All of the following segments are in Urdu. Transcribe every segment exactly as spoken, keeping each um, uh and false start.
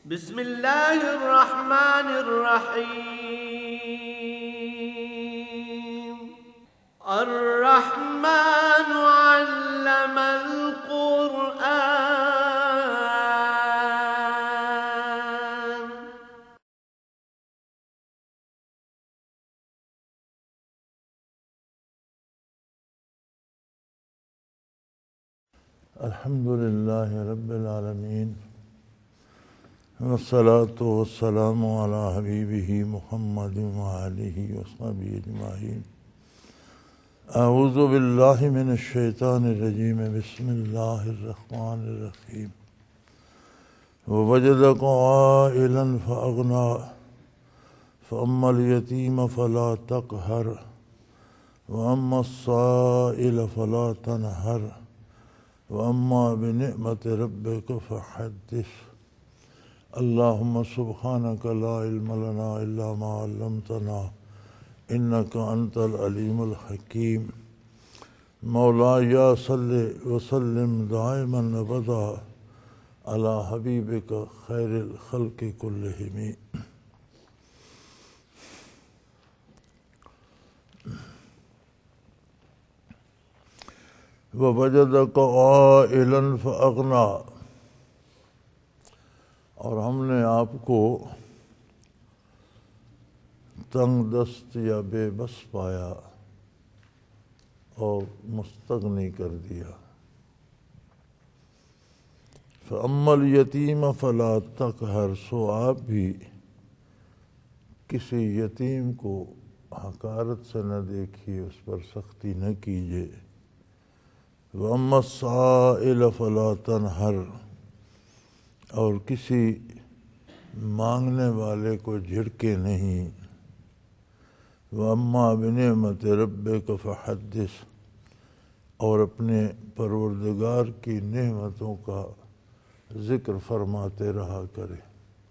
بسم اللہ الرحمن الرحیم الرحمن علم القرآن الحمد للہ رب العالمین والصلاة والسلام علی حبیبہ محمد وآلہ وصحبہ اجمعین. اعوذ باللہ من الشیطان الرجیم. بسم اللہ الرحمن الرحیم. ووجدک عائلا فأغنى فأما الیتیم فلا تقہر وأما السائل فلا تنہر وأما بنعمت ربک فحدث. اللہم سبحانک لا علم لنا الا ما علمتنا انک انت العلیم الحکیم. مولاي صل وسلم دائما ابدا علی حبیبک خیر الخلق کلہم. ووجدک عائلا فأغنى، اور ہم نے آپ کو تنگ دست یا بے بس پایا اور مستغنی کر دیا. فَأَمَّا الْيَتِيمَ فَلَا تَقْهَرْ، سو آپ بھی کسی یتیم کو حقارت سے نہ دیکھیے، اس پر سختی نہ کیجیے. وَأَمَّا السَّائِلَ فَلَا تَنْهَرْ، اور کسی مانگنے والے کو جھڑکے نہیں. وَأَمَّا بِنِعْمَتِ رَبِّكَ فَحَدِّثْ، اور اپنے پروردگار کی نعمتوں کا ذکر فرماتے رہا کرے.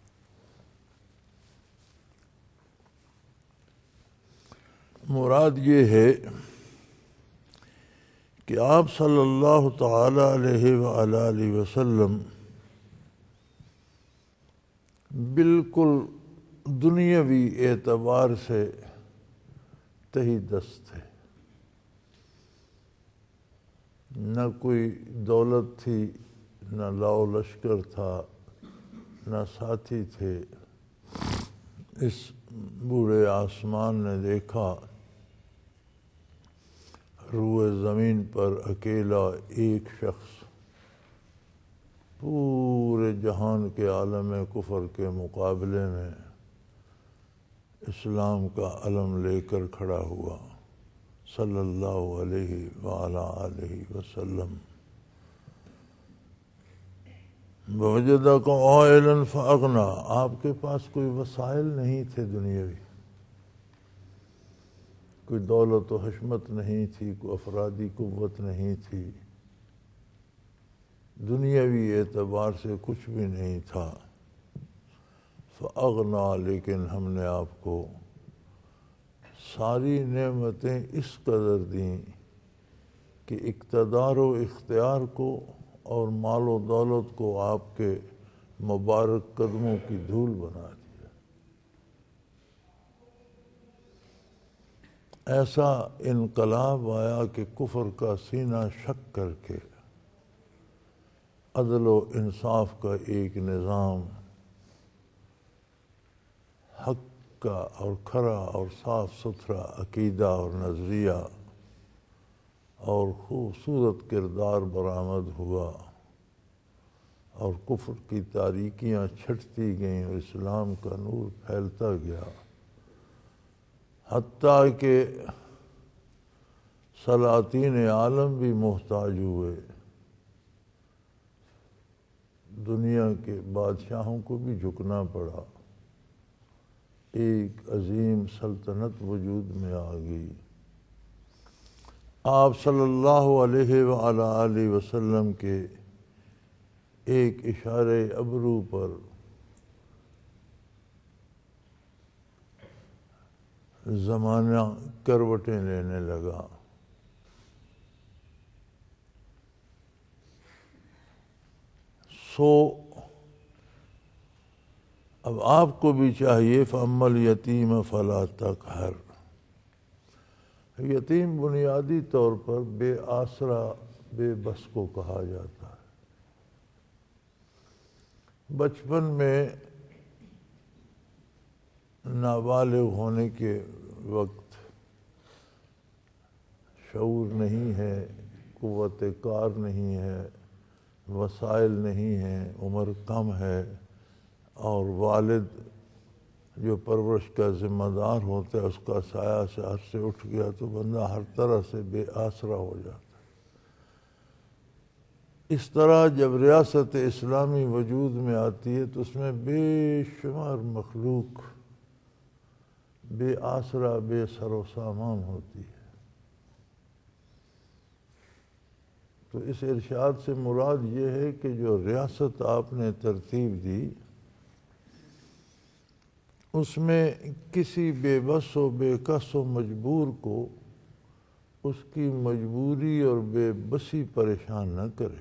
مراد یہ ہے کہ آپ صلی اللہ تعالی علیہ وآلہ وسلم بالکل دنیاوی اعتبار سے تہی دست تھے. نہ کوئی دولت تھی، نہ لاؤ لشکر تھا، نہ ساتھی تھے. اس بوڑھے آسمان نے دیکھا روئے زمین پر اکیلا ایک شخص پورے جہان کے عالم کفر کے مقابلے میں اسلام کا علم لے کر کھڑا ہوا صلی اللہ علیہ وآلہ آلہ وسلم. وَوَجَدَكَ عَائِلًا فَأَغْنَى، آپ کے پاس کوئی وسائل نہیں تھے دنیاوی، کوئی دولت و حشمت نہیں تھی، کوئی افرادی قوت نہیں تھی، دنیاوی اعتبار سے کچھ بھی نہیں تھا. فَأَغْنَى، لیکن ہم نے آپ کو ساری نعمتیں اس قدر دیں کہ اقتدار و اختیار کو اور مال و دولت کو آپ کے مبارک قدموں کی دھول بنا دیا. ایسا انقلاب آیا کہ کفر کا سینہ شک کر کے عدل و انصاف کا ایک نظام، حق کا اور کھرا اور صاف ستھرا عقیدہ اور نظریہ اور خوبصورت کردار برآمد ہوا، اور کفر کی تاریکیاں چھٹتی گئیں اور اسلام کا نور پھیلتا گیا، حتیٰ کہ سلاطین عالم بھی محتاج ہوئے. دنیا کے بادشاہوں کو بھی جھکنا پڑا. ایک عظیم سلطنت وجود میں آ گئی. آپ صلی اللہ علیہ وآلہ آلہ وسلم کے ایک اشارے ابرو پر زمانہ کروٹیں لینے لگا. سو اب آپ کو بھی چاہیے فَأَمَّا الْيَتِيمَ فَلَا تَقْهَرْ، یتیم بنیادی طور پر بے آسرا بے بس کو کہا جاتا ہے۔ بچپن میں نابالغ ہونے کے وقت شعور نہیں ہے، قوت کار نہیں ہے، وسائل نہیں ہیں، عمر کم ہے، اور والد جو پرورش کا ذمہ دار ہوتا ہے اس کا سایہ سے ہر سے اٹھ گیا تو بندہ ہر طرح سے بے آسرا ہو جاتا ہے۔ اس طرح جب ریاست اسلامی وجود میں آتی ہے تو اس میں بے شمار مخلوق بے آسرا بے سر و سامان ہوتی ہے۔ تو اس ارشاد سے مراد یہ ہے کہ جو ریاست آپ نے ترتیب دی اس میں کسی بے بس و بے کس و مجبور کو اس کی مجبوری اور بے بسی پریشان نہ کرے،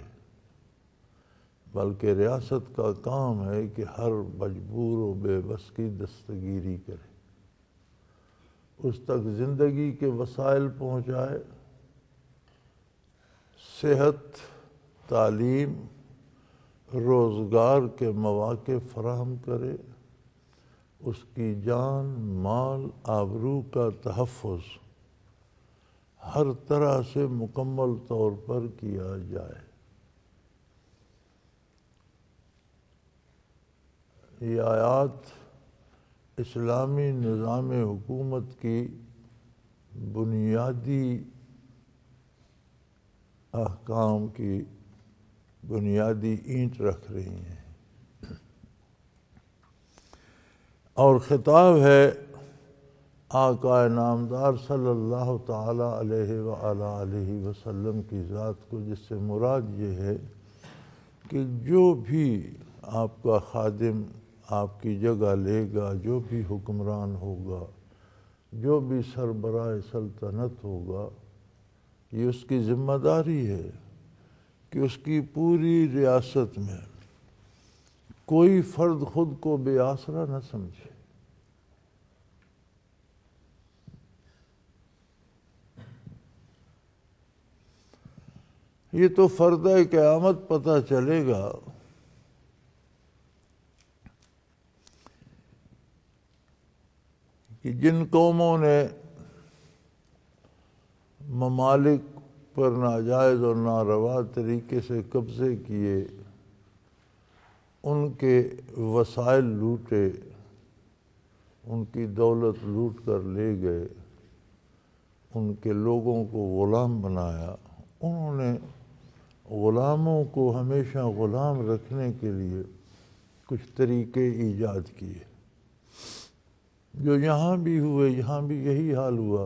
بلکہ ریاست کا کام ہے کہ ہر مجبور و بے بس کی دستگیری کرے، اس تک زندگی کے وسائل پہنچائے، صحت، تعلیم، روزگار کے مواقع فراہم کرے، اس کی جان، مال، آبرو کا تحفظ ہر طرح سے مکمل طور پر کیا جائے۔ یہ آیات اسلامی نظام حکومت کی بنیادی احکام کی بنیادی اینٹ رکھ رہی ہیں، اور خطاب ہے آقا نامدار صلی اللہ تعالی علیہ وآلہ وسلم کی ذات کو، جس سے مراد یہ ہے کہ جو بھی آپ کا خادم آپ کی جگہ لے گا، جو بھی حکمران ہوگا، جو بھی سربراہ سلطنت ہوگا، یہ اس کی ذمہ داری ہے کہ اس کی پوری ریاست میں کوئی فرد خود کو بے آسرا نہ سمجھے۔ یہ تو فردہ قیامت پتہ چلے گا کہ جن قوموں نے ممالک پر ناجائز اور ناروا طریقے سے قبضے کیے، ان کے وسائل لوٹے، ان کی دولت لوٹ کر لے گئے، ان کے لوگوں کو غلام بنایا، انہوں نے غلاموں کو ہمیشہ غلام رکھنے کے لیے کچھ طریقے ایجاد کیے، جو یہاں بھی ہوئے، یہاں بھی یہی حال ہوا۔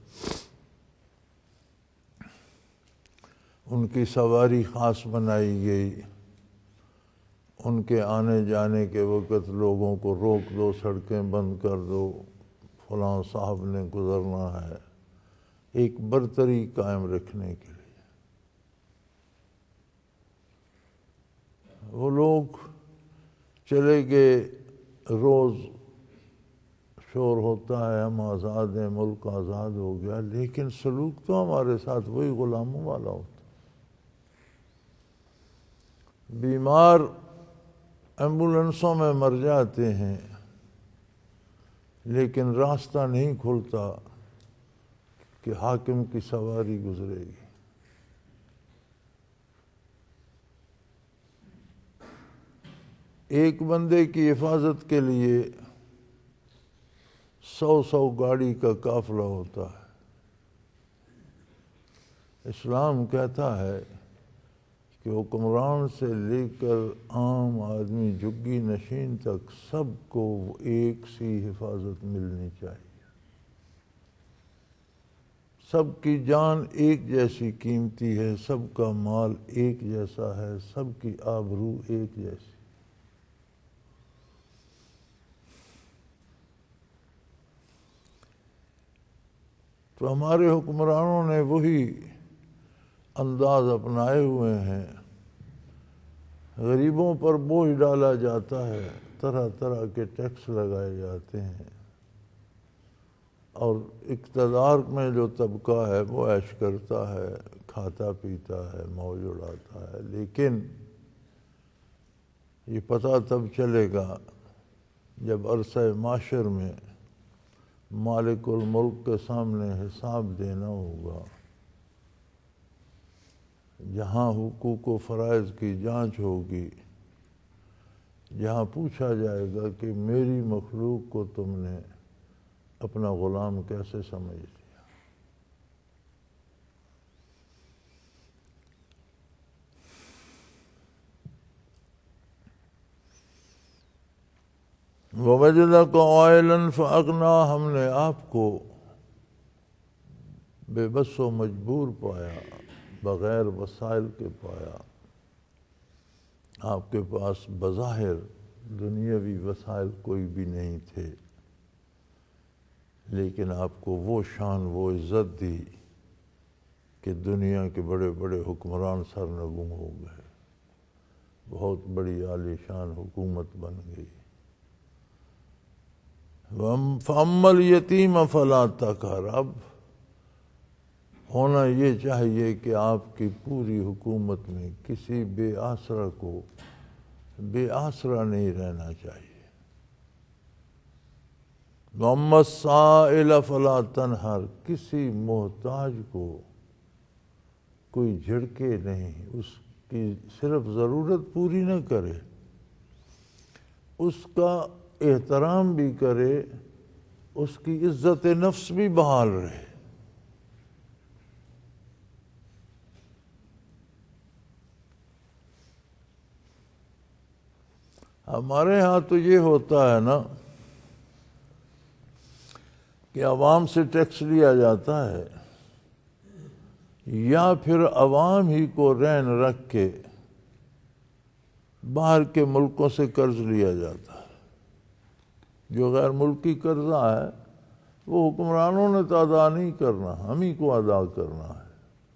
ان کی سواری خاص بنائی گئی، ان کے آنے جانے کے وقت لوگوں کو روک دو، سڑکیں بند کر دو، فلاں صاحب نے گزرنا ہے، ایک برتری قائم رکھنے کے لیے۔ وہ لوگ چلے گئے، روز شور ہوتا ہے ہم آزاد ہیں، ملک آزاد ہو گیا، لیکن سلوک تو ہمارے ساتھ وہی غلاموں والا ہوتا۔ بیمار ایمبولنسوں میں مر جاتے ہیں، لیکن راستہ نہیں کھلتا کہ حاکم کی سواری گزرے گی۔ ایک بندے کی حفاظت کے لیے سو سو گاڑی کا قافلہ ہوتا ہے۔ اسلام کہتا ہے کہ حکمران سے لے کر عام آدمی جھگی نشین تک سب کو ایک سی حفاظت ملنی چاہیے، سب کی جان ایک جیسی قیمتی ہے، سب کا مال ایک جیسا ہے، سب کی آبرو ایک جیسی۔ تو ہمارے حکمرانوں نے وہی انداز اپنائے ہوئے ہیں، غریبوں پر بوجھ ڈالا جاتا ہے، طرح طرح کے ٹیکس لگائے جاتے ہیں، اور اقتدار میں جو طبقہ ہے وہ عیش کرتا ہے، کھاتا پیتا ہے، موج اڑاتا ہے، لیکن یہ پتہ تب چلے گا جب عرصہ معاشر میں مالک الملک کے سامنے حساب دینا ہوگا، جہاں حقوق و فرائض کی جانچ ہوگی، جہاں پوچھا جائے گا کہ میری مخلوق کو تم نے اپنا غلام کیسے سمجھ لیا۔ وَوَجَدَكَ عَائِلًا فَأَغْنَىٰ، ہم نے آپ کو بے بس و مجبور پایا، بغیر وسائل کے پایا۔ آپ کے پاس بظاہر دنیاوی وسائل کوئی بھی نہیں تھے، لیکن آپ کو وہ شان، وہ عزت دی کہ دنیا کے بڑے بڑے حکمران سرنگوں ہو گئے، بہت بڑی عالی شان حکومت بن گئی۔ فَأَمَّا الْيَتِيمَ فَلَا تَقْهَرْ، اب ہونا یہ چاہیے کہ آپ کی پوری حکومت میں کسی بے آسرا کو بے آسرا نہیں رہنا چاہیے۔ وَأَمَّا السَّائِلَ فَلَا تَنْهَرْ، کسی محتاج کو کوئی جھڑکے نہیں، اس کی صرف ضرورت پوری نہ کرے، اس کا احترام بھی کرے، اس کی عزت نفس بھی بحال رہے۔ ہمارے ہاں تو یہ ہوتا ہے نا کہ عوام سے ٹیکس لیا جاتا ہے، یا پھر عوام ہی کو رہن رکھ کے باہر کے ملکوں سے قرض لیا جاتا ہے۔ جو غیر ملکی قرضہ ہے وہ حکمرانوں نے تو ادا نہیں کرنا، ہم ہی کو ادا کرنا ہے،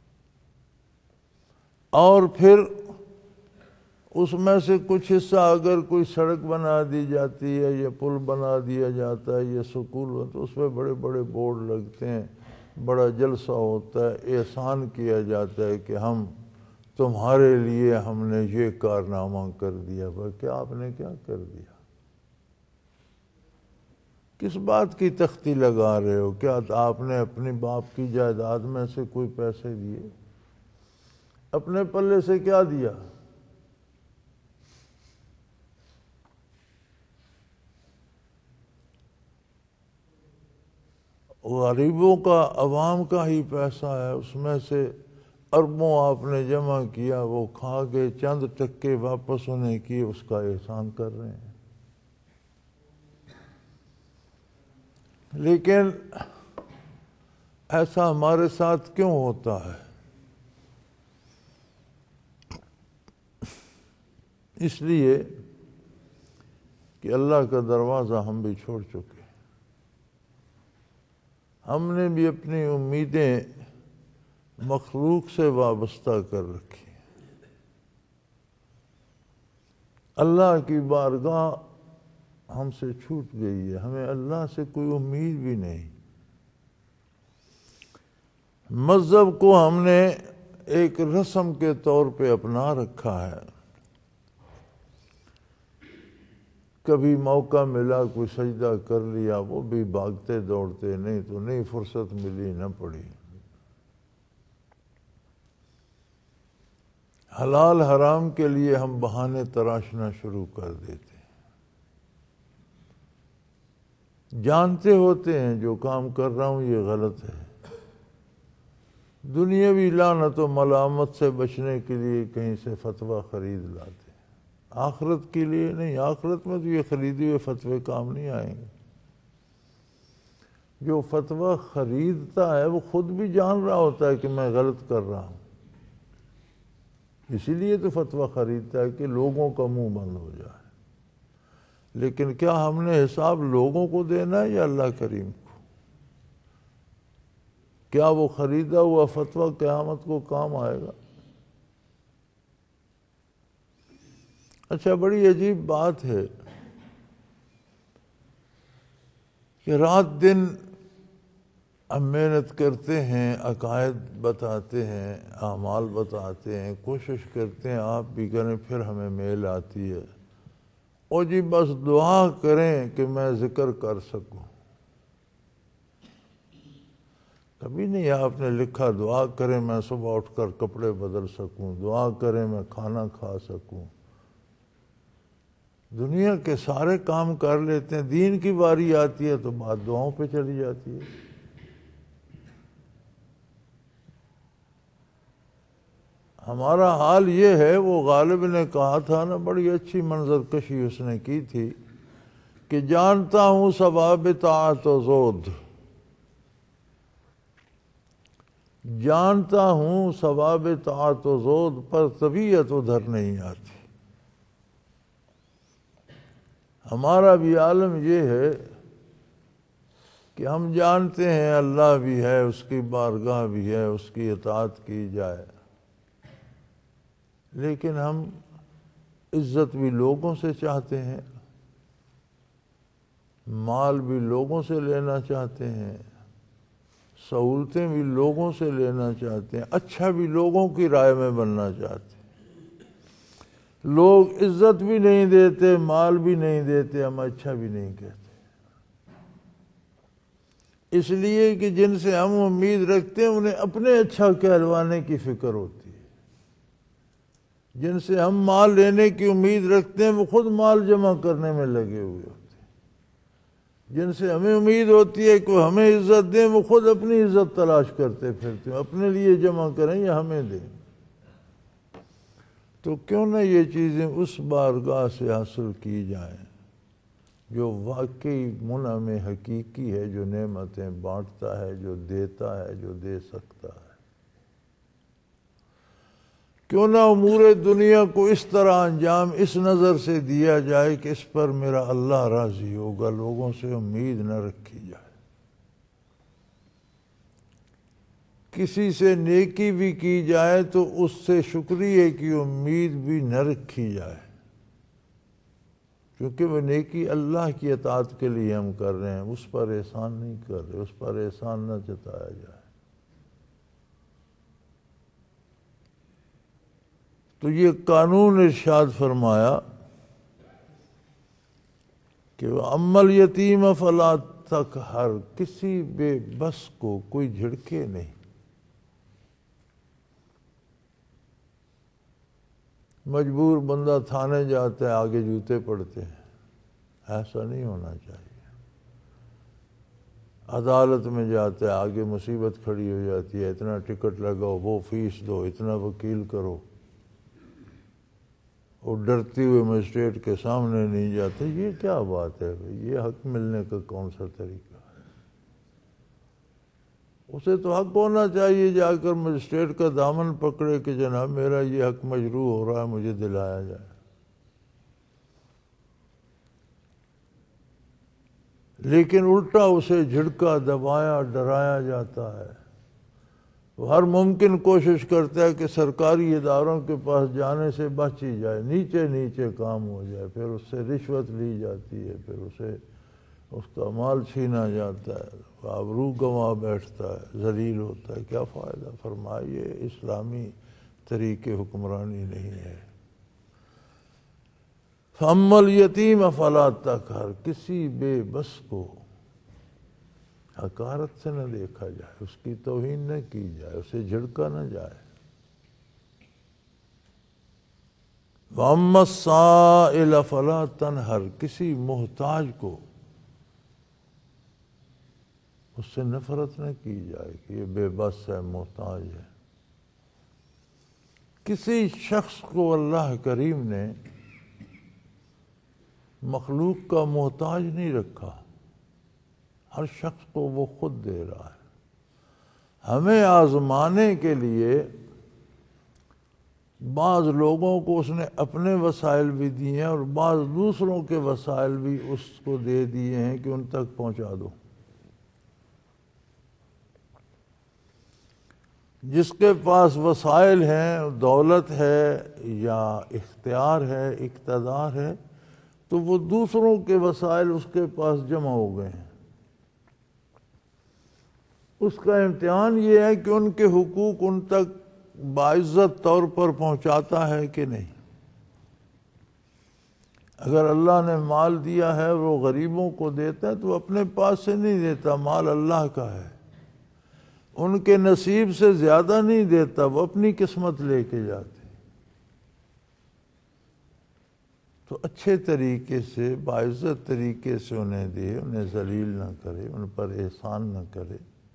اور پھر اس میں سے کچھ حصہ اگر کوئی سڑک بنا دی جاتی ہے یا پل بنا دیا جاتا ہے یا سکول، تو اس پہ بڑے بڑے بورڈ لگتے ہیں، بڑا جلسہ ہوتا ہے، احسان کیا جاتا ہے کہ ہم تمہارے لیے ہم نے یہ کارنامہ کر دیا۔ بھائی کیا آپ نے کیا کر دیا؟ کس بات کی تختی لگا رہے ہو؟ کیا آپ نے اپنے باپ کی جائیداد میں سے کوئی پیسے دیے؟ اپنے پلے سے کیا دیا؟ غریبوں کا، عوام کا ہی پیسہ ہے، اس میں سے اربوں آپ نے جمع کیا، وہ کھا کے چند ٹکے واپس انہیں کیے، اس کا احسان کر رہے ہیں۔ لیکن ایسا ہمارے ساتھ کیوں ہوتا ہے؟ اس لیے کہ اللہ کا دروازہ ہم بھی چھوڑ چکے، ہم نے بھی اپنی امیدیں مخلوق سے وابستہ کر رکھی، اللہ کی بارگاہ ہم سے چھوٹ گئی ہے، ہمیں اللہ سے کوئی امید بھی نہیں۔ مذہب کو ہم نے ایک رسم کے طور پہ اپنا رکھا ہے، کبھی موقع ملا کوئی سجدہ کر لیا، وہ بھی بھاگتے دوڑتے، نہیں تو نہیں فرصت ملی نہ پڑی۔ حلال حرام کے لیے ہم بہانے تراشنا شروع کر دیتے ہیں، جانتے ہوتے ہیں جو کام کر رہا ہوں یہ غلط ہے، دنیاوی لعنت و ملامت سے بچنے کے لیے کہیں سے فتویٰ خرید لاتے ہیں، آخرت کے لیے نہیں۔ آخرت میں تو یہ خریدے ہوئے فتوے کام نہیں آئیں گے۔ جو فتویٰ خریدتا ہے وہ خود بھی جان رہا ہوتا ہے کہ میں غلط کر رہا ہوں، اسی لیے تو فتویٰ خریدتا ہے کہ لوگوں کا منہ بند ہو جائے۔ لیکن کیا ہم نے حساب لوگوں کو دینا ہے یا اللہ کریم کو؟ کیا وہ خریدا ہوا فتویٰ قیامت کو کام آئے گا؟ اچھا، بڑی عجیب بات ہے کہ رات دن ہم محنت کرتے ہیں، عقائد بتاتے ہیں، اعمال بتاتے ہیں، کوشش کرتے ہیں آپ بھی کریں، پھر ہمیں میل آتی ہے اور جی بس دعا کریں کہ میں ذکر کر سکوں۔ کبھی نہیں آپ نے لکھا دعا کریں میں صبح اٹھ کر کپڑے بدل سکوں، دعا کریں میں کھانا کھا سکوں۔ دنیا کے سارے کام کر لیتے ہیں، دین کی باری آتی ہے تو بات دعاؤں پہ چلی جاتی ہے۔ ہمارا حال یہ ہے، وہ غالب نے کہا تھا نا، بڑی اچھی منظر کشی اس نے کی تھی کہ جانتا ہوں ثواب طاعت و زود، جانتا ہوں ثواب طاعت و زود، پر طبیعت ادھر نہیں آتی۔ ہمارا بھی عالم یہ ہے کہ ہم جانتے ہیں اللہ بھی ہے، اس کی بارگاہ بھی ہے، اس کی اطاعت کی جائے، لیکن ہم عزت بھی لوگوں سے چاہتے ہیں، مال بھی لوگوں سے لینا چاہتے ہیں، سہولتیں بھی لوگوں سے لینا چاہتے ہیں، اچھا بھی لوگوں کی رائے میں بننا چاہتے ہیں۔ لوگ عزت بھی نہیں دیتے، مال بھی نہیں دیتے، ہم اچھا بھی نہیں کہتے، اس لیے کہ جن سے ہم امید رکھتے ہیں انہیں اپنے اچھا کہلوانے کی فکر ہوتی ہے۔ جن سے ہم مال لینے کی امید رکھتے ہیں وہ خود مال جمع کرنے میں لگے ہوئے ہوتے ہیں۔ جن سے ہمیں امید ہوتی ہے کہ وہ ہمیں عزت دیں وہ خود اپنی عزت تلاش کرتے پھرتے ہیں، اپنے لیے جمع کریں یا ہمیں دیں۔ تو کیوں نہ یہ چیزیں اس بارگاہ سے حاصل کی جائیں جو واقعی منعم حقیقی ہے، جو نعمتیں بانٹتا ہے، جو دیتا ہے، جو دے سکتا ہے۔ کیوں نہ امور دنیا کو اس طرح انجام اس نظر سے دیا جائے کہ اس پر میرا اللہ راضی ہوگا، لوگوں سے امید نہ رکھی جائے۔ کسی سے نیکی بھی کی جائے تو اس سے شکریہ کی امید بھی نہ رکھی جائے، کیونکہ وہ نیکی اللہ کی اطاعت کے لیے ہم کر رہے ہیں، اس پر احسان نہیں کر رہے، اس پر احسان نہ جتایا جائے۔ تو یہ قانون ارشاد فرمایا کہ وَأَمَّا الْيَتِيمَ فَلَا تَقْهَرْ، کسی بے بس کو کوئی جھڑکے نہیں۔ مجبور بندہ تھانے جاتا ہے، آگے جوتے پڑتے ہیں، ایسا نہیں ہونا چاہیے۔ عدالت میں جاتا ہے، آگے مصیبت کھڑی ہو جاتی ہے، اتنا ٹکٹ لگاؤ، وہ فیس دو، اتنا وکیل کرو، اور ڈرتے ہوئے مجسٹریٹ کے سامنے نہیں جاتے۔ یہ کیا بات ہے بھائی؟ یہ حق ملنے کا کون سا طریقہ ہے؟ اسے تو حق ہونا چاہیے جا کر مجسٹریٹ کا دامن پکڑے کہ جناب میرا یہ حق مجروح ہو رہا ہے، مجھے دلایا جائے۔ لیکن الٹا اسے جھڑکا، دبایا، ڈرایا جاتا ہے۔ وہ ہر ممکن کوشش کرتا ہے کہ سرکاری اداروں کے پاس جانے سے بچ ہی جائے، نیچے نیچے کام ہو جائے، پھر اس سے رشوت لی جاتی ہے، پھر اسے اس کا مال چھینا جاتا ہے، آبرو گنوا بیٹھتا ہے، ذلیل ہوتا ہے۔ کیا فائدہ؟ فرمائیے اسلامی طریقے حکمرانی نہیں ہے۔ فَأَمَّا الْيَتِيمَ فَلَا تَقْهَرْ، کسی بے بس کو حقارت سے نہ دیکھا جائے، اس کی توہین نہ کی جائے، اسے جھڑکا نہ جائے۔ وَأَمَّا السَّائِلَ فَلَا تَنْهَرْ، کسی محتاج کو اس سے نفرت نہ کی جائے کہ یہ بے بس ہے، محتاج ہے۔ کسی شخص کو اللہ کریم نے مخلوق کا محتاج نہیں رکھا، ہر شخص کو وہ خود دے رہا ہے۔ ہمیں آزمانے کے لیے بعض لوگوں کو اس نے اپنے وسائل بھی دیے ہیں اور بعض دوسروں کے وسائل بھی اس کو دے دیے ہیں کہ ان تک پہنچا دو۔ جس کے پاس وسائل ہیں، دولت ہے یا اختیار ہے، اقتدار ہے، تو وہ دوسروں کے وسائل اس کے پاس جمع ہو گئے ہیں۔ اس کا امتحان یہ ہے کہ ان کے حقوق ان تک باعزت طور پر پہنچاتا ہے کہ نہیں۔ اگر اللہ نے مال دیا ہے وہ غریبوں کو دیتا ہے تو وہ اپنے پاس سے نہیں دیتا، مال اللہ کا ہے، ان کے نصیب سے زیادہ نہیں دیتا، وہ اپنی قسمت لے کے جاتے۔ تو اچھے طریقے سے باعزت طریقے سے انہیں دے، انہیں ذلیل نہ کرے، ان پر احسان نہ کرے،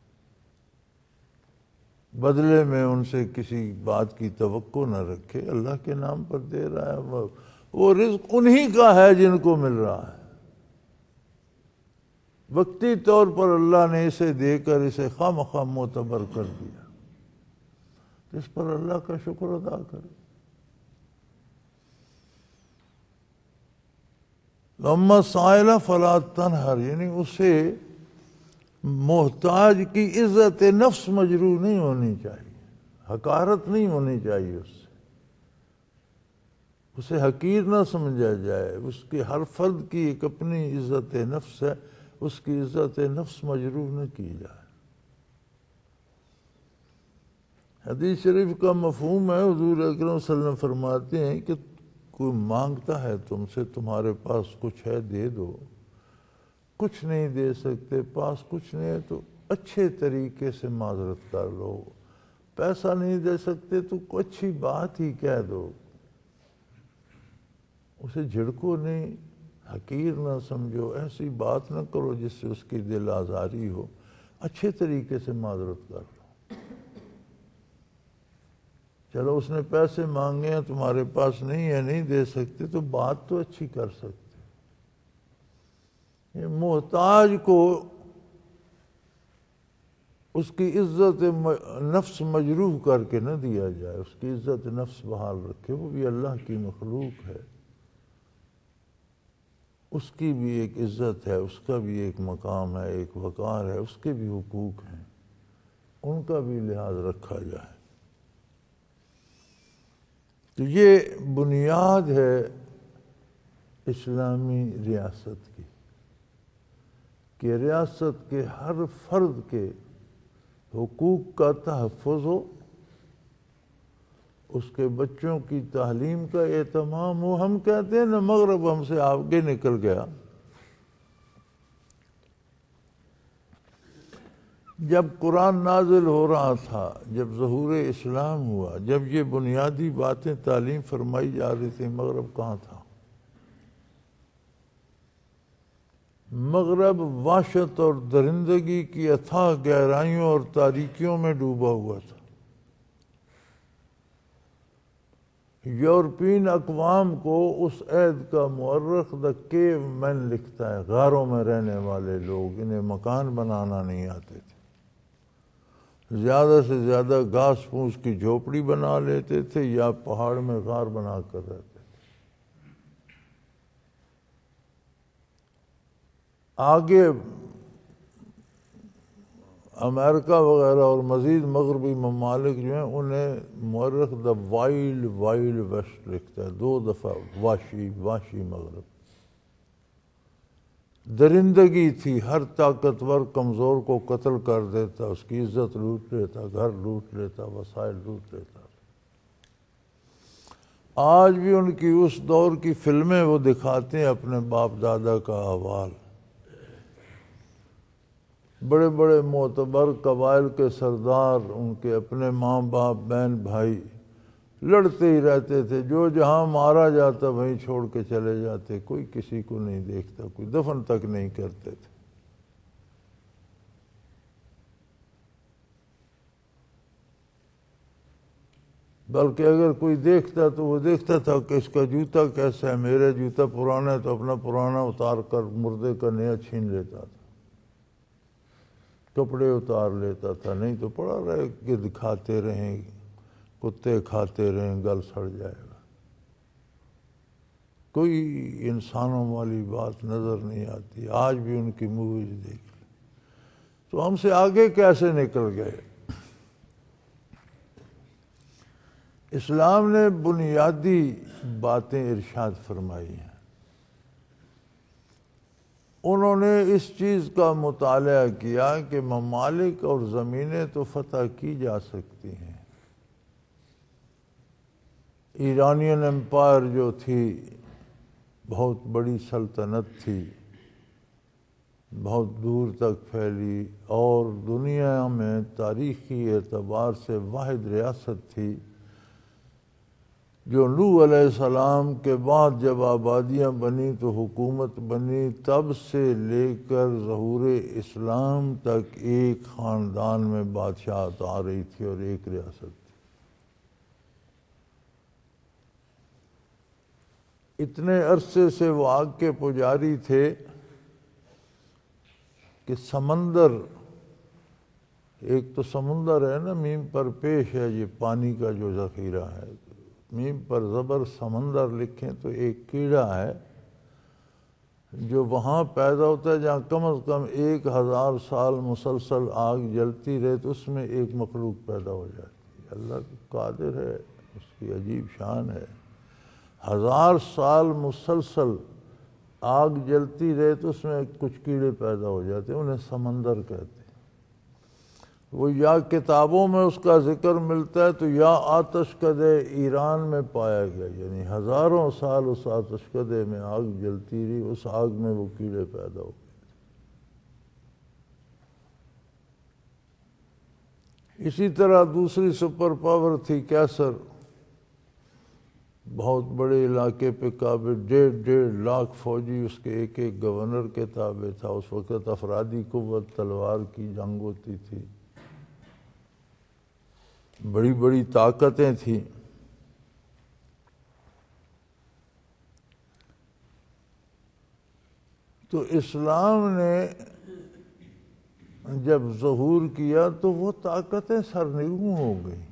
بدلے میں ان سے کسی بات کی توقع نہ رکھے، اللہ کے نام پر دے رہا ہے، وہ وہ رزق انہی کا ہے جن کو مل رہا ہے۔ وقتی طور پر اللہ نے اسے دے کر اسے خواہ مخواہ معتبر کر دیا، تو اس پر اللہ کا شکر ادا کرے۔ اما سائل فلا تنہر، یعنی اسے محتاج کی عزت نفس مجروح نہیں ہونی چاہیے، حقارت نہیں ہونی چاہیے، اس سے اسے حقیر نہ سمجھا جائے۔ اس کی ہر فرد کی ایک اپنی عزت نفس ہے، اس کی عزت نفس مجروح نہ کی جائے۔ حدیث شریف کا مفہوم ہے، حضور اکرم صلی اللہ علیہ وسلم فرماتے ہیں کہ کوئی مانگتا ہے تم سے، تمہارے پاس کچھ ہے دے دو، کچھ نہیں دے سکتے، پاس کچھ نہیں ہے تو اچھے طریقے سے معذرت کر لو، پیسہ نہیں دے سکتے تو کوئی اچھی بات ہی کہہ دو، اسے جھڑکو نہیں، حقیر نہ سمجھو، ایسی بات نہ کرو جس سے اس کی دل آزاری ہو، اچھے طریقے سے معذرت کر لو۔ چلو اس نے پیسے مانگے ہیں، تمہارے پاس نہیں ہے، نہیں دے سکتے، تو بات تو اچھی کر سکتے۔ یہ محتاج کو اس کی عزت نفس مجروح کر کے نہ دیا جائے، اس کی عزت نفس بحال رکھے، وہ بھی اللہ کی مخلوق ہے، اس کی بھی ایک عزت ہے، اس کا بھی ایک مقام ہے، ایک وقار ہے، اس کے بھی حقوق ہیں، ان کا بھی لحاظ رکھا جائے۔ تو یہ بنیاد ہے اسلامی ریاست کی، کہ ریاست کے ہر فرد کے حقوق کا تحفظ ہو، اس کے بچوں کی تعلیم کا اہتمام ہو۔ ہم کہتے ہیں نا مغرب ہم سے آگے نکل گیا۔ جب قرآن نازل ہو رہا تھا، جب ظہور اسلام ہوا، جب یہ بنیادی باتیں تعلیم فرمائی جا رہی تھی، مغرب کہاں تھا؟ مغرب وحشت اور درندگی کی اتھاہ گہرائیوں اور تاریکیوں میں ڈوبا ہوا تھا۔ یورپین اقوام کو اس عہد کا مورخ دا کیو مین لکھتا ہے، غاروں میں رہنے والے لوگ، انہیں مکان بنانا نہیں آتے تھے، زیادہ سے زیادہ گھاس پھوس کی جھوپڑی بنا لیتے تھے یا پہاڑ میں غار بنا کر رہتے تھے۔ آگے امریکہ وغیرہ اور مزید مغربی ممالک جو ہیں، انہیں مورخ دا وائلڈ وائلڈ ویسٹ لکھتا ہے، دو دفعہ وحشی وحشی مغرب، درندگی تھی، ہر طاقتور کمزور کو قتل کر دیتا، اس کی عزت لوٹ لیتا، گھر لوٹ لیتا، وسائل لوٹ لیتا۔ آج بھی ان کی اس دور کی فلمیں وہ دکھاتے ہیں، اپنے باپ دادا کا احوال، بڑے بڑے معتبر قبائل کے سردار، ان کے اپنے ماں باپ بہن بھائی لڑتے ہی رہتے تھے، جو جہاں مارا جاتا وہیں چھوڑ کے چلے جاتے، کوئی کسی کو نہیں دیکھتا، کوئی دفن تک نہیں کرتے تھے۔ بلکہ اگر کوئی دیکھتا تو وہ دیکھتا تھا کہ اس کا جوتا کیسا ہے، میرا جوتا پرانا ہے تو اپنا پرانا اتار کر مردے کا نیا چھین لیتا تھا، کپڑے اتار لیتا تھا، نہیں تو پڑا رہے کہ دکھاتے رہیں، کتے کھاتے رہیں، گل سڑ جائے گا۔ کوئی انسانوں والی بات نظر نہیں آتی۔ آج بھی ان کی موویز دیکھ لیں تو ہم سے آگے کیسے نکل گئے۔ اسلام نے بنیادی باتیں ارشاد فرمائی ہیں۔ انہوں نے اس چیز کا مطالعہ کیا کہ ممالک اور زمینیں تو فتح کی جا سکتی ہیں۔ ایرانین امپائر جو تھی بہت بڑی سلطنت تھی، بہت دور تک پھیلی اور دنیا میں تاریخی اعتبار سے واحد ریاست تھی جو نوح علیہ السلام کے بعد جب آبادیاں بنی تو حکومت بنی، تب سے لے کر ظہور اسلام تک ایک خاندان میں بادشاہت آ رہی تھی اور ایک ریاست تھی۔ اتنے عرصے سے وہ آگ کے پجاری تھے کہ سمندر، ایک تو سمندر ہے نا میم پر پیش ہے، یہ پانی کا جو ذخیرہ ہے، میم پر زبر سمندر لکھیں تو ایک کیڑا ہے جو وہاں پیدا ہوتا ہے جہاں کم از کم ایک ہزار سال مسلسل آگ جلتی رہے تو اس میں ایک مخلوق پیدا ہو جاتی ہے۔ اللہ قادر ہے، اس کی عجیب شان ہے، ہزار سال مسلسل آگ جلتی رہے تو اس میں کچھ کیڑے پیدا ہو جاتے ہیں، انہیں سمندر کہتے ہیں۔ وہ یا کتابوں میں اس کا ذکر ملتا ہے تو یا آتش کدے ایران میں پایا گیا، یعنی ہزاروں سال اس آتش کدے میں آگ جلتی رہی، اس آگ میں وہ کیڑے پیدا ہو گئے۔ اسی طرح دوسری سپر پاور تھی کیسر، بہت بڑے علاقے پہ قابل ڈیڑھ ڈیڑھ لاکھ فوجی اس کے ایک ایک گورنر کے تابع تھا۔ اس وقت افرادی قوت تلوار کی جنگ ہوتی تھی، بڑی بڑی طاقتیں تھیں۔ تو اسلام نے جب ظہور کیا تو وہ طاقتیں سرنگوں ہو گئیں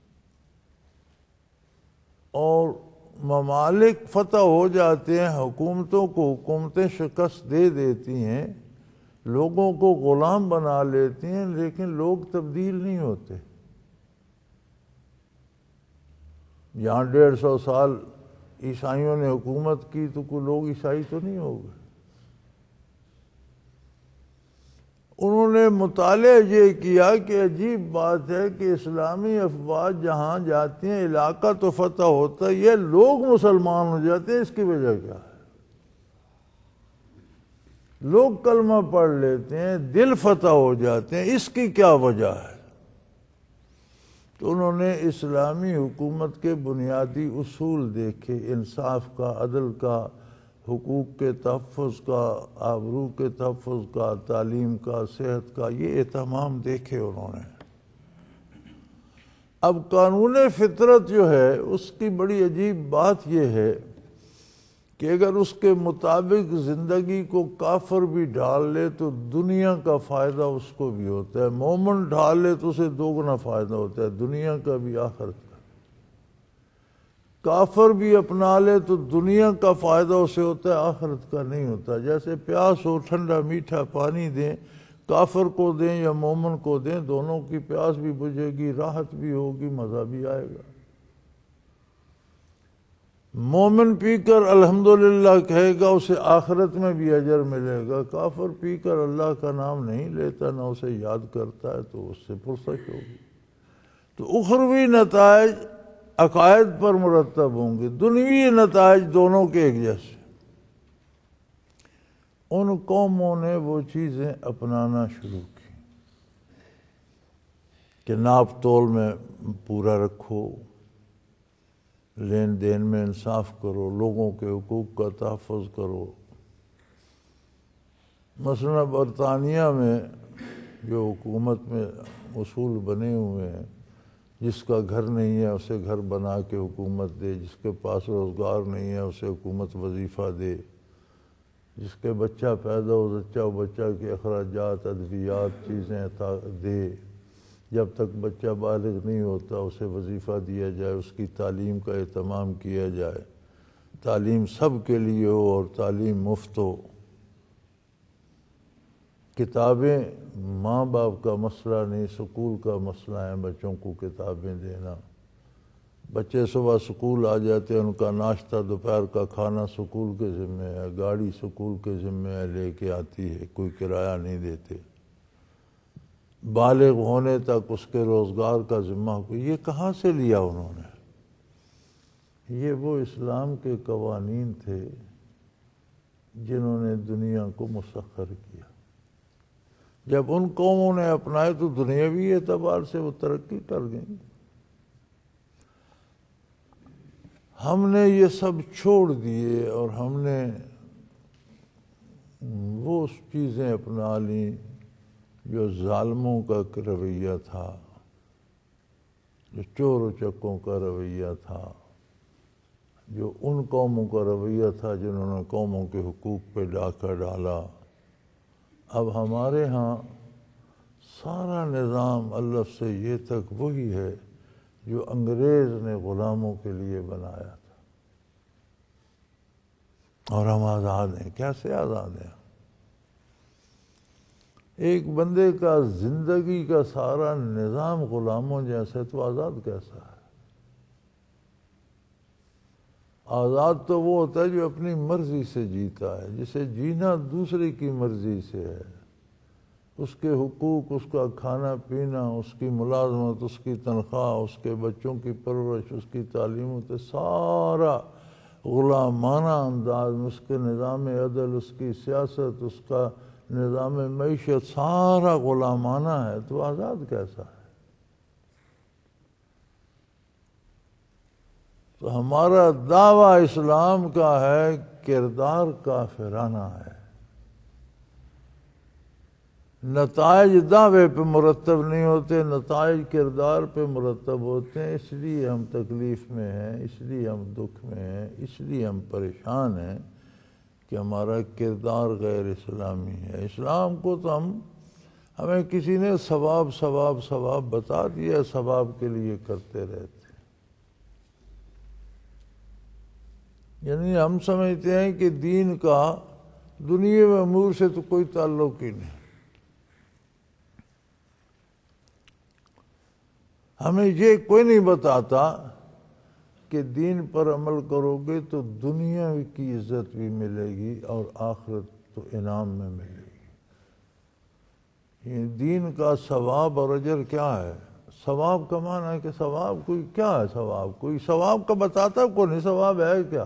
اور ممالک فتح ہو جاتے ہیں، حکومتوں کو حکومتیں شکست دے دیتی ہیں، لوگوں کو غلام بنا لیتی ہیں، لیکن لوگ تبدیل نہیں ہوتے۔ یہاں ڈیڑھ سو سال عیسائیوں نے حکومت کی تو کوئی لوگ عیسائی تو نہیں ہو گئے۔ انہوں نے مطالعہ یہ کیا کہ عجیب بات ہے کہ اسلامی افواج جہاں جاتی ہیں علاقہ تو فتح ہوتا ہے، یہ لوگ مسلمان ہو جاتے ہیں، اس کی وجہ کیا ہے؟ لوگ کلمہ پڑھ لیتے ہیں، دل فتح ہو جاتے ہیں، اس کی کیا وجہ ہے؟ تو انہوں نے اسلامی حکومت کے بنیادی اصول دیکھے، انصاف کا، عدل کا، حقوق کے تحفظ کا، آبرو کے تحفظ کا، تعلیم کا، صحت کا، یہ اہتمام دیکھے انہوں نے۔ اب قانون فطرت جو ہے اس کی بڑی عجیب بات یہ ہے کہ اگر اس کے مطابق زندگی کو کافر بھی ڈھال لے تو دنیا کا فائدہ اس کو بھی ہوتا ہے، مومن ڈھال لے تو اسے دوگنا فائدہ ہوتا ہے، دنیا کا بھی آخرت کا۔ کافر بھی اپنا لے تو دنیا کا فائدہ اسے ہوتا ہے، آخرت کا نہیں ہوتا۔ جیسے پیاس ہو، ٹھنڈا میٹھا پانی دیں، کافر کو دیں یا مومن کو دیں، دونوں کی پیاس بھی بجھے گی، راحت بھی ہوگی، مزہ بھی آئے گا۔ مومن پی کر الحمدللہ کہے گا، اسے آخرت میں بھی اجر ملے گا۔ کافر پی کر اللہ کا نام نہیں لیتا، نہ اسے یاد کرتا ہے، تو اس سے پرسش ہوگی۔ تو اخروی نتائج عقائد پر مرتب ہوں گے، دنیوی نتائج دونوں کے ایک جیسے۔ ان قوموں نے وہ چیزیں اپنانا شروع کی کہ ناپ تول میں پورا رکھو، لین دین میں انصاف کرو، لوگوں کے حقوق کا تحفظ کرو۔ مثلا برطانیہ میں جو حکومت میں اصول بنے ہوئے ہیں، جس کا گھر نہیں ہے اسے گھر بنا کے حکومت دے، جس کے پاس روزگار نہیں ہے اسے حکومت وظیفہ دے، جس کے بچہ پیدا ہو بچہ بچہ کے اخراجات، ادویات، چیزیں دے، جب تک بچہ بالغ نہیں ہوتا اسے وظیفہ دیا جائے، اس کی تعلیم کا اہتمام کیا جائے، تعلیم سب کے لیے ہو اور تعلیم مفت ہو۔ کتابیں ماں باپ کا مسئلہ نہیں، سکول کا مسئلہ ہے بچوں کو کتابیں دینا۔ بچے صبح سکول آ جاتے ہیں، ان کا ناشتہ دوپہر کا کھانا سکول کے ذمے ہے، گاڑی سکول کے ذمے ہے، لے کے آتی ہے، کوئی کرایہ نہیں دیتے، بالغ ہونے تک اس کے روزگار کا ذمہ کوئی، یہ کہاں سے لیا انہوں نے؟ یہ وہ اسلام کے قوانین تھے جنہوں نے دنیا کو مسخر کیا۔ جب ان قوموں نے اپنائے تو دنیاوی اعتبار سے وہ ترقی کر گئیں۔ ہم نے یہ سب چھوڑ دیے اور ہم نے وہ چیزیں اپنا لیں جو ظالموں کا رویہ تھا، جو چور و چکوں کا رویہ تھا، جو ان قوموں کا رویہ تھا جنہوں نے قوموں کے حقوق پہ ڈاکہ ڈالا۔ اب ہمارے ہاں سارا نظام الف سے یہ تک وہی ہے جو انگریز نے غلاموں کے لیے بنایا تھا، اور ہم آزاد ہیں۔ کیسے آزاد ہیں؟ ایک بندے کا زندگی کا سارا نظام غلاموں جیسے تو آزاد کیسا ہے؟ آزاد تو وہ ہوتا ہے جو اپنی مرضی سے جیتا ہے، جسے جینا دوسرے کی مرضی سے ہے، اس کے حقوق، اس کا کھانا پینا، اس کی ملازمت، اس کی تنخواہ، اس کے بچوں کی پرورش، اس کی تعلیم، تو سارا غلامانہ انداز، اس کے نظام عدل، اس کی سیاست، اس کا نظام معیشت سارا غلامانہ ہے، تو آزاد کیسا ہے؟ تو ہمارا دعویٰ اسلام کا ہے، کردار کافرانہ ہے، نتائج دعوے پہ مرتب نہیں ہوتے، نتائج کردار پہ مرتب ہوتے ہیں۔ اس لیے ہم تکلیف میں ہیں، اس لیے ہم دکھ میں ہیں، اس لیے ہم پریشان ہیں کہ ہمارا کردار غیر اسلامی ہے۔ اسلام کو تو ہم ہمیں کسی نے ثواب ثواب ثواب بتا دیا، ثواب کے لیے کرتے رہتے، یعنی ہم سمجھتے ہیں کہ دین کا دنیا و امور سے تو کوئی تعلق ہی نہیں۔ ہمیں یہ کوئی نہیں بتاتا کہ دین پر عمل کرو گے تو دنیا کی عزت بھی ملے گی اور آخرت تو انعام میں ملے گی۔ یہ دین کا ثواب اور اجر کیا ہے؟ ثواب کا معنی ہے کہ ثواب کوئی کیا ہے؟ ثواب کوئی ثواب کا بتاتا کو نہیں، ثواب ہے کیا؟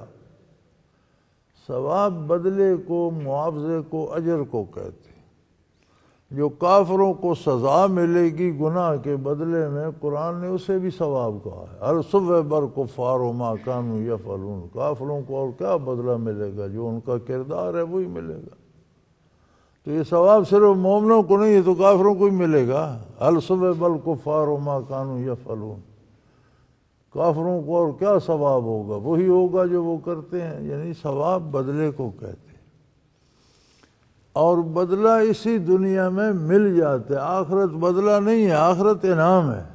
ثواب بدلے کو، معاوضے کو، اجر کو کہتے ہیں۔ جو کافروں کو سزا ملے گی گناہ کے بدلے میں، قرآن نے اسے بھی ثواب کہا ہے۔ ہر صبح بر کفار ما کانوا یفعلون، کافروں کو اور کیا بدلہ ملے گا؟ جو ان کا کردار ہے وہی ملے گا۔ تو یہ ثواب صرف مومنوں کو نہیں ہے، تو کافروں کو ہی ملے گا۔ ہر صبح بر کفار ما کانوا یفعلون، کافروں کو اور کیا ثواب ہوگا؟ وہی ہوگا جو وہ کرتے ہیں، یعنی ثواب بدلے کو کہتے ہیں، اور بدلہ اسی دنیا میں مل جاتا ہے۔ آخرت بدلہ نہیں ہے، آخرت انعام ہے۔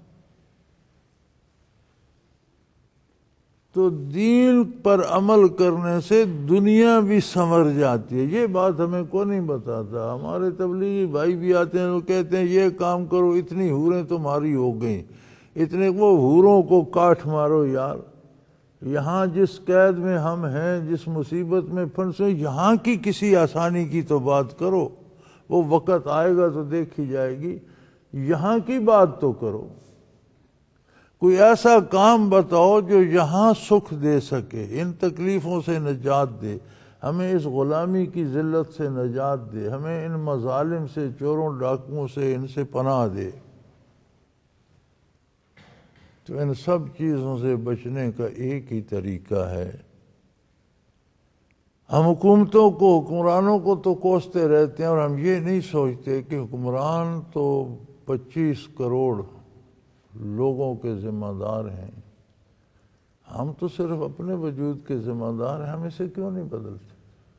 تو دین پر عمل کرنے سے دنیا بھی سنور جاتی ہے۔ یہ بات ہمیں کو نہیں بتاتا۔ ہمارے تبلیغی بھائی بھی آتے ہیں، وہ کہتے ہیں یہ کام کرو، اتنی حوریں تمہاری ہو گئیں، اتنے وہ حوروں کو کاٹ مارو یار۔ یہاں جس قید میں ہم ہیں، جس مصیبت میں پھنسے، یہاں کی کسی آسانی کی تو بات کرو، وہ وقت آئے گا تو دیکھی جائے گی۔ یہاں کی بات تو کرو، کوئی ایسا کام بتاؤ جو یہاں سکھ دے سکے، ان تکلیفوں سے نجات دے، ہمیں اس غلامی کی ذلت سے نجات دے، ہمیں ان مظالم سے، چوروں ڈاکوؤں سے، ان سے پناہ دے۔ تو ان سب چیزوں سے بچنے کا ایک ہی طریقہ ہے۔ ہم حکومتوں کو، حکمرانوں کو تو کوستے رہتے ہیں، اور ہم یہ نہیں سوچتے کہ حکمران تو پچیس کروڑ لوگوں کے ذمہ دار ہیں، ہم تو صرف اپنے وجود کے ذمہ دار ہیں، ہم اسے کیوں نہیں بدلتے؟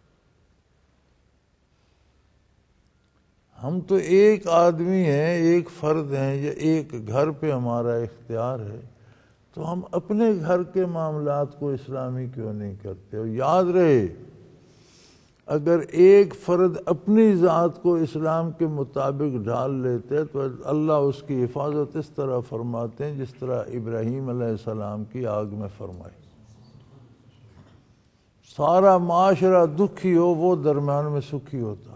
ہم تو ایک آدمی ہیں، ایک فرد ہیں، یا ایک گھر پہ ہمارا اختیار ہے، تو ہم اپنے گھر کے معاملات کو اسلامی کیوں نہیں کرتے؟ اور یاد رہے، اگر ایک فرد اپنی ذات کو اسلام کے مطابق ڈھال لیتے تو اللہ اس کی حفاظت اس طرح فرماتے ہیں جس طرح ابراہیم علیہ السلام کی آگ میں فرمائی. سارا معاشرہ دکھی ہو وہ درمیان میں سکھی ہوتا ہے.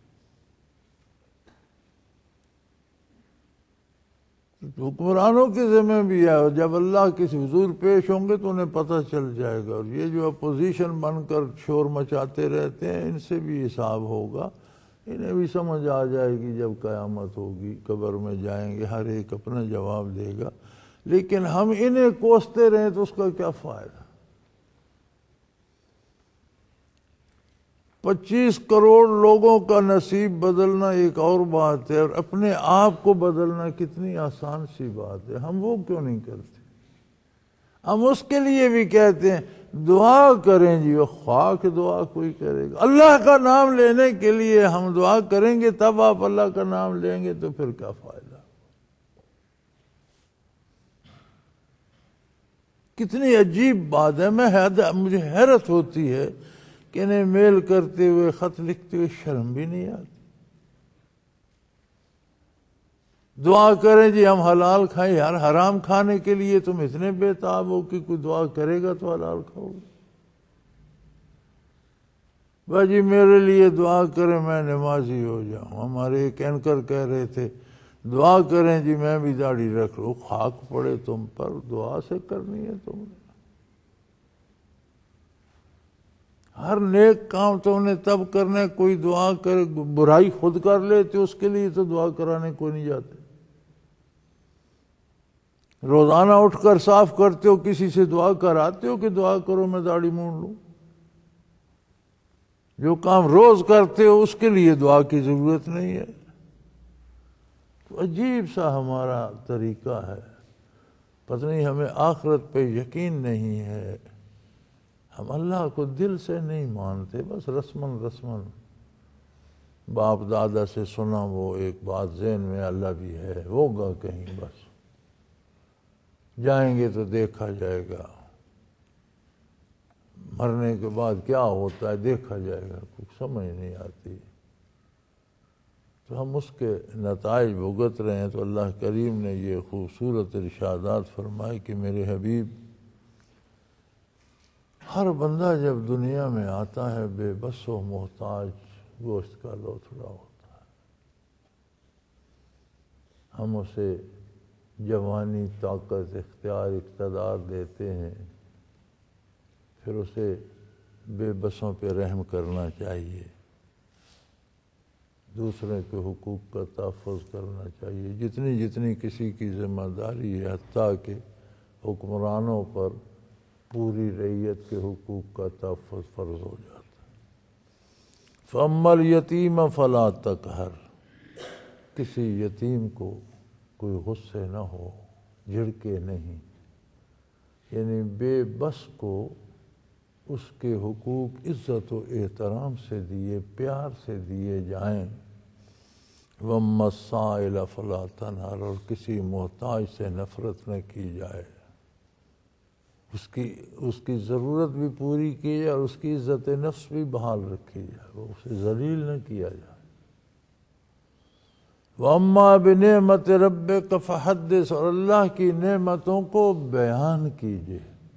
حکمرانوں کے ذمہ بھی ہے، جب اللہ کے حضور پیش ہوں گے تو انہیں پتہ چل جائے گا. اور یہ جو اپوزیشن بن کر شور مچاتے رہتے ہیں ان سے بھی حساب ہوگا. انہیں بھی سمجھ آ جائے گی جب قیامت ہوگی، قبر میں جائیں گے، ہر ایک اپنا جواب دے گا. لیکن ہم انہیں کوستے رہیں تو اس کا کیا فائدہ؟ پچیس کروڑ لوگوں کا نصیب بدلنا ایک اور بات ہے، اور اپنے آپ کو بدلنا کتنی آسان سی بات ہے. ہم وہ کیوں نہیں کرتے؟ ہم اس کے لیے بھی کہتے ہیں دعا کریں جی. وہ خواہ کہ دعا کوئی کرے گا؟ اللہ کا نام لینے کے لیے ہم دعا کریں گے تب آپ اللہ کا نام لیں گے تو پھر کیا فائدہ؟ کتنی عجیب بات ہے. میں مجھے حیرت ہوتی ہے کہ انہیں میل کرتے ہوئے، خط لکھتے ہوئے شرم بھی نہیں آتی. دعا کریں جی ہم حلال کھائیں. یار حرام کھانے کے لیے تم اتنے بے تاب ہو کہ کوئی دعا کرے گا تو حلال کھاؤ گے. بھائی جی میرے لیے دعا کریں میں نمازی ہو جاؤں. ہمارے ایک اینکر کہہ رہے تھے دعا کریں جی میں بھی داڑھی رکھ لوں. خاک پڑے تم پر، دعا سے کرنی ہے تم نے. ہر نیک کام تو انہیں تب کرنا ہے کوئی دعا کرے. برائی خود کر لیتے اس کے لیے تو دعا کرانے کوئی نہیں جاتے. روزانہ اٹھ کر صاف کرتے ہو، کسی سے دعا کراتے ہو کہ دعا کرو میں داڑھی مونڈ لوں؟ جو کام روز کرتے ہو اس کے لیے دعا کی ضرورت نہیں ہے. تو عجیب سا ہمارا طریقہ ہے. پتہ نہیں ہمیں آخرت پہ یقین نہیں ہے. ہم اللہ کو دل سے نہیں مانتے، بس رسمن رسمن باپ دادا سے سنا وہ ایک بات ذہن میں اللہ بھی ہے، ہوگا کہیں، بس جائیں گے تو دیکھا جائے گا. مرنے کے بعد کیا ہوتا ہے دیکھا جائے گا. کچھ سمجھ نہیں آتی تو ہم اس کے نتائج بھگت رہے ہیں. تو اللہ کریم نے یہ خوبصورت ارشادات فرمائے کہ میرے حبیب ہر بندہ جب دنیا میں آتا ہے بے بس و محتاج گوشت کا لوتھڑا ہوتا ہے. ہم اسے جوانی، طاقت، اختیار، اقتدار دیتے ہیں. پھر اسے بے بسوں پہ رحم کرنا چاہیے، دوسرے کے حقوق کا تحفظ کرنا چاہیے. جتنی جتنی کسی کی ذمہ داری ہے، حتیٰ کہ حکمرانوں پر پوری رعیت کے حقوق کا تحفظ فرض ہو جاتا ہے. فَأَمَّا الْيَتِيمَ فَلَا تَقْهَرْ. کسی یتیم کو کوئی غصے نہ ہو، جھڑکے نہیں. یعنی بے بس کو اس کے حقوق عزت و احترام سے دیے، پیار سے دیے جائیں. وَأَمَّا السَّائِلَ فَلَا تَنْهَرْ. اور کسی محتاج سے نفرت نہ کی جائے. اس کی اس کی ضرورت بھی پوری کی جائے اور اس کی عزت نفس بھی بحال رکھی جائے، وہ اسے ذلیل نہ کیا جائے. وَأَمَّا بِنِعْمَةِ رَبِّكَ فَحَدِّثْ. اور اللہ کی نعمتوں کو بیان کیجئے.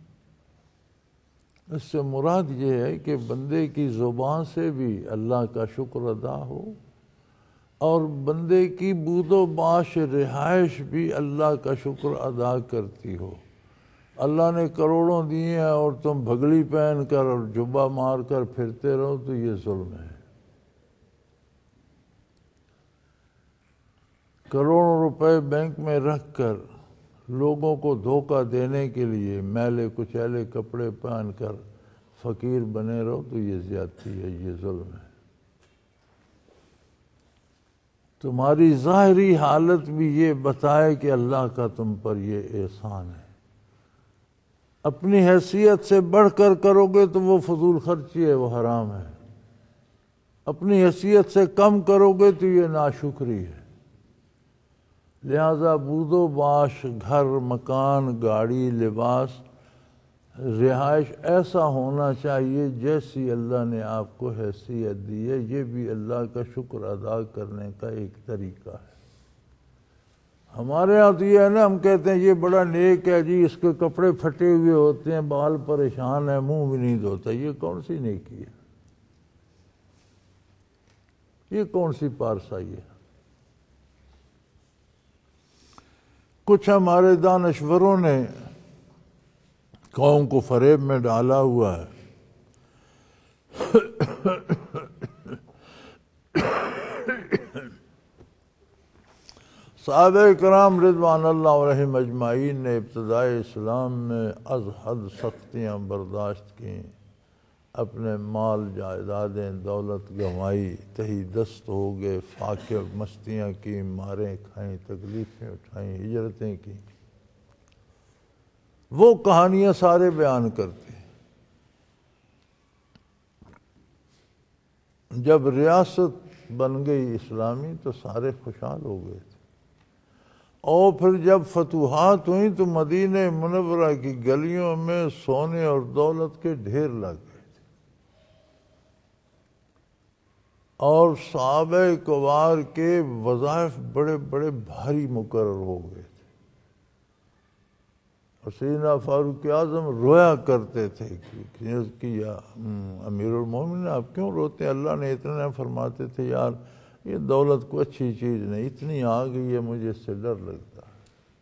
اس سے مراد یہ ہے کہ بندے کی زبان سے بھی اللہ کا شکر ادا ہو، اور بندے کی بود و باش رہائش بھی اللہ کا شکر ادا کرتی ہو. اللہ نے کروڑوں دیے ہیں اور تم بھگڑی پہن کر اور جبہ مار کر پھرتے رہو تو یہ ظلم ہے. کروڑوں روپے بینک میں رکھ کر لوگوں کو دھوکہ دینے کے لیے میلے کچیلے کپڑے پہن کر فقیر بنے رہو تو یہ زیادتی ہے، یہ ظلم ہے. تمہاری ظاہری حالت بھی یہ بتائے کہ اللہ کا تم پر یہ احسان ہے. اپنی حیثیت سے بڑھ کر کرو گے تو وہ فضول خرچی ہے، وہ حرام ہے. اپنی حیثیت سے کم کرو گے تو یہ ناشکری ہے. لہذا بود و باش، گھر، مکان، گاڑی، لباس، رہائش ایسا ہونا چاہیے جیسی اللہ نے آپ کو حیثیت دی ہے. یہ بھی اللہ کا شکر ادا کرنے کا ایک طریقہ ہے. ہمارے یہاں تو یہ ہے نا، ہم کہتے ہیں یہ بڑا نیک ہے جی، اس کے کپڑے پھٹے ہوئے ہوتے ہیں، بال پریشان ہے، منہ بھی نہیں دھوتا. یہ کون سی نیکی ہے؟ یہ کون سی پارسائی ہے؟ کچھ ہمارے دانشوروں نے قوم کو فریب میں ڈالا ہوا ہے. صحابہ کرام رضوان اللہ علیہم اجمعین نے ابتدائے اسلام میں از حد سختیاں برداشت کیں، اپنے مال جائیدادیں دولت گنوائی، تہی دست ہو گئے، فاقے مستیاں کی، ماریں کھائیں، تکلیفیں اٹھائیں، ہجرتیں کی. وہ کہانیاں سارے بیان کرتے ہیں. جب ریاست بن گئی اسلامی تو سارے خوشحال ہو گئے تھے، اور پھر جب فتوحات ہوئیں تو مدینہ منورہ کی گلیوں میں سونے اور دولت کے ڈھیر لگ گئے تھے، اور صحابہ کبار کے وظائف بڑے بڑے بھاری مقرر ہو گئے تھے. اور سیدنا فاروق اعظم رویا کرتے تھے کہ یا امیر المومنین آپ کیوں روتے ہیں؟ اللہ نے اتنا. فرماتے تھے یار یہ دولت کو اچھی چیز نہیں، اتنی آ گئی ہے مجھے اس سے ڈر لگتا ہے.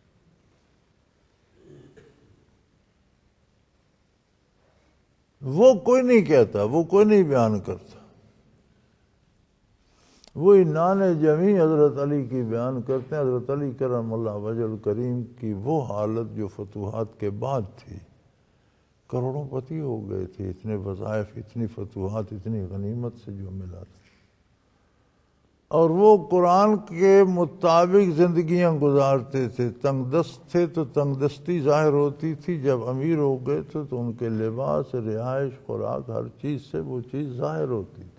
وہ کوئی نہیں کہتا، وہ کوئی نہیں بیان کرتا. وہی نان جمی حضرت علی کی بیان کرتے ہیں. حضرت علی کرم اللہ وجہ الکریم کی وہ حالت جو فتوحات کے بعد تھی، کروڑوں پتی ہو گئے تھے، اتنے وظائف، اتنی فتوحات، اتنی غنیمت سے جو ملا تھا. اور وہ قرآن کے مطابق زندگیاں گزارتے تھے. تنگ دست تھے تو تنگ دستی ظاہر ہوتی تھی، جب امیر ہو گئے تھے تو ان کے لباس، رہائش، خوراک، ہر چیز سے وہ چیز ظاہر ہوتی تھی.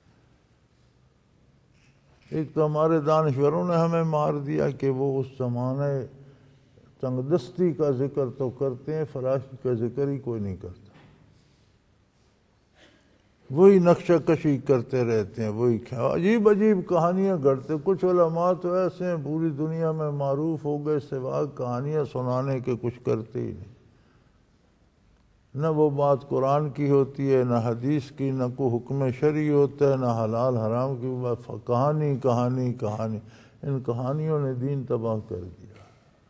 ایک تو ہمارے دانشوروں نے ہمیں مار دیا کہ وہ اس زمانے تنگ دستی کا ذکر تو کرتے ہیں، فراخی کا ذکر ہی کوئی نہیں کرتا. وہی نقشہ کشی کرتے رہتے ہیں، وہی عجیب عجیب کہانیاں گھڑتے. کچھ علماء تو ایسے ہیں پوری دنیا میں معروف ہو گئے، سوا کہانیاں سنانے کے کچھ کرتے ہی نہیں. نہ وہ بات قرآن کی ہوتی ہے، نہ حدیث کی، نہ کوئی حکم شرعی ہوتا ہے، نہ حلال حرام کی بات. کہانی کہانی کہانی. ان کہانیوں نے دین تباہ کر دیا.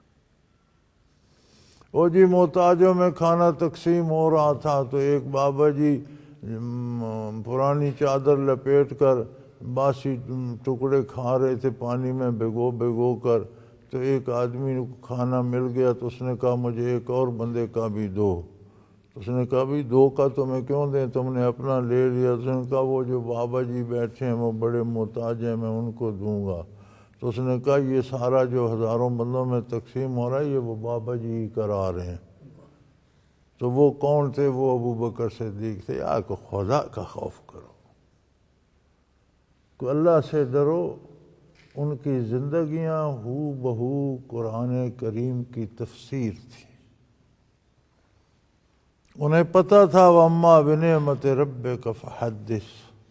وہ جی محتاجوں میں کھانا تقسیم ہو رہا تھا تو ایک بابا جی پرانی چادر لپیٹ کر باسی ٹکڑے کھا رہے تھے پانی میں بھگو بھگو کر. تو ایک آدمی کو کھانا مل گیا تو اس نے کہا مجھے ایک اور بندے کا بھی دو. تو اس نے کہا بھی دو کا تمہیں کیوں دیں، تم نے اپنا لے لیا. اس نے کہا وہ جو بابا جی بیٹھے ہیں وہ بڑے محتاج ہیں، میں ان کو دوں گا. تو اس نے کہا یہ سارا جو ہزاروں بندوں میں تقسیم ہو رہا ہے یہ وہ بابا جی ہی کرا رہے ہیں. تو وہ کون تھے؟ وہ ابو بکر صدیق تھے. یا کہ خدا کا خوف کرو، کہ اللہ سے ڈرو. ان کی زندگیاں ہو بہو قرآن کریم کی تفسیر تھی. انہیں پتہ تھا وَأَمَّا بِنِعْمَةِ رَبِّكَ فَحَدِّثْ.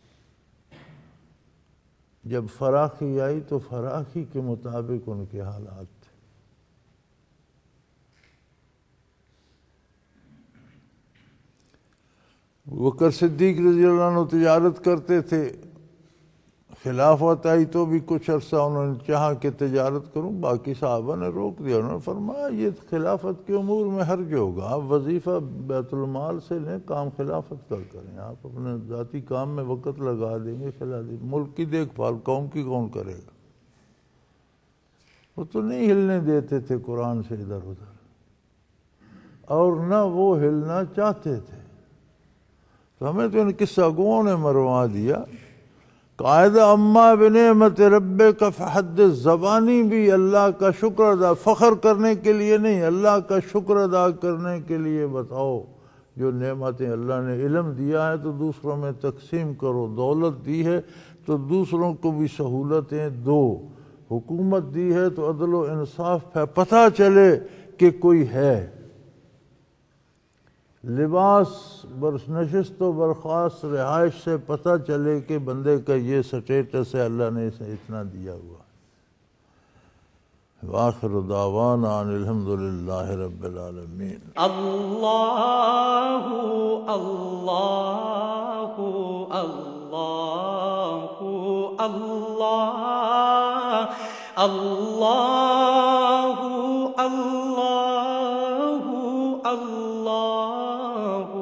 جب فراخی آئی تو فراخی کے مطابق ان کے حالات تھے. بکر صدیق رضی اللہ عنہ تجارت کرتے تھے. خلافت آئی تو بھی کچھ عرصہ انہوں نے چاہا کہ تجارت کروں، باقی صحابہ نے روک دیا. انہوں نے فرمایا یہ خلافت کے امور میں حرج ہوگا، آپ وظیفہ بیت المال سے لیں، کام خلافت کا کریں. آپ اپنے ذاتی کام میں وقت لگا دیں گے، خلافت ملک کی دیکھ بھال قوم کی کون کرے گا؟ وہ تو نہیں ہلنے دیتے تھے قرآن سے ادھر ادھر، اور نہ وہ ہلنا چاہتے تھے. تو ہمیں تو ان قصہ گوؤں نے مروا دیا. قاعدہ اما بنعمت ربک فحدث. زبانی بھی اللہ کا شکر ادا، فخر کرنے کے لیے نہیں، اللہ کا شکر ادا کرنے کے لیے بتاؤ. جو نعمتیں اللہ نے علم دیا ہے تو دوسروں میں تقسیم کرو، دولت دی ہے تو دوسروں کو بھی سہولتیں دو، حکومت دی ہے تو عدل و انصاف ہے، پتہ چلے کہ کوئی ہے. لباس برس نشست و برخاست رہائش سے پتہ چلے کہ بندے کا یہ سٹیٹس ہے، اللہ نے اسے اتنا دیا ہوا۔ وآخر دعوانا ان الحمدللہ رب العالمین۔ اللہ اللہ اللہ اللہ اللہ اللہ اللہ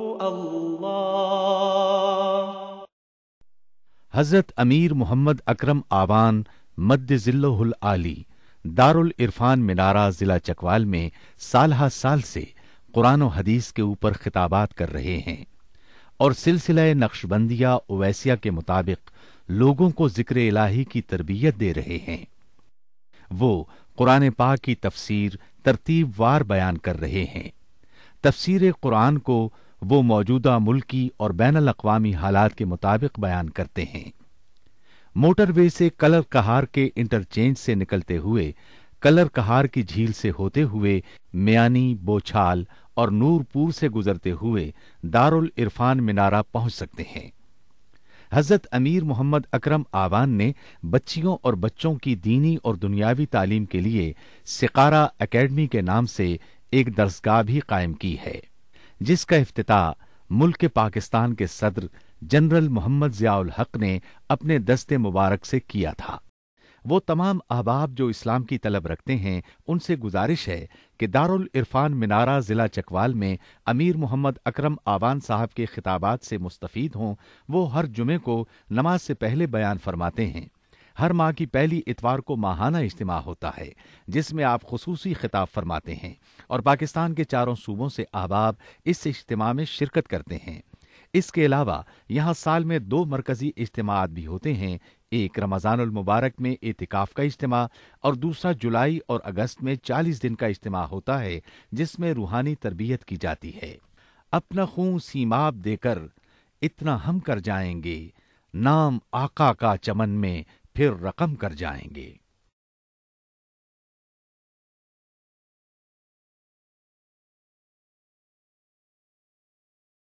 اللہ۔ حضرت امیر محمد اکرم آوان مد ذلہ العالی دارالعرفان منارہ ضلع چکوال میں سالہ سال سے قرآن و حدیث کے اوپر خطابات کر رہے ہیں اور سلسلہ نقشبندیہ اویسیہ کے مطابق لوگوں کو ذکر الہی کی تربیت دے رہے ہیں۔ وہ قرآن پاک کی تفسیر ترتیب وار بیان کر رہے ہیں۔ تفسیر قرآن کو وہ موجودہ ملکی اور بین الاقوامی حالات کے مطابق بیان کرتے ہیں۔ موٹر وے سے کلر کہار کے انٹرچینج سے نکلتے ہوئے کلر کہار کی جھیل سے ہوتے ہوئے میانی، بوچھال اور نورپور سے گزرتے ہوئے دارالعرفان منارہ پہنچ سکتے ہیں۔ حضرت امیر محمد اکرم آوان نے بچیوں اور بچوں کی دینی اور دنیاوی تعلیم کے لیے سقارہ اکیڈمی کے نام سے ایک درسگاہ بھی قائم کی ہے، جس کا افتتاح ملک پاکستان کے صدر جنرل محمد ضیاء الحق نے اپنے دست مبارک سے کیا تھا۔ وہ تمام احباب جو اسلام کی طلب رکھتے ہیں ان سے گزارش ہے کہ دارالعرفان منارہ ضلع چکوال میں امیر محمد اکرم آوان صاحب کے خطابات سے مستفید ہوں۔ وہ ہر جمعے کو نماز سے پہلے بیان فرماتے ہیں۔ ہر ماہ کی پہلی اتوار کو ماہانہ اجتماع ہوتا ہے جس میں آپ خصوصی خطاب فرماتے ہیں اور پاکستان کے چاروں صوبوں سے احباب اس اجتماع میں شرکت کرتے ہیں۔ اس کے علاوہ یہاں سال میں دو مرکزی اجتماعات بھی ہوتے ہیں، ایک رمضان المبارک میں اعتکاف کا اجتماع اور دوسرا جولائی اور اگست میں چالیس دن کا اجتماع ہوتا ہے جس میں روحانی تربیت کی جاتی ہے۔ اپنا خون سیماب دے کر اتنا ہم کر جائیں گے، نام آقا کا چمن میں پھر رقم کر جائیں گے۔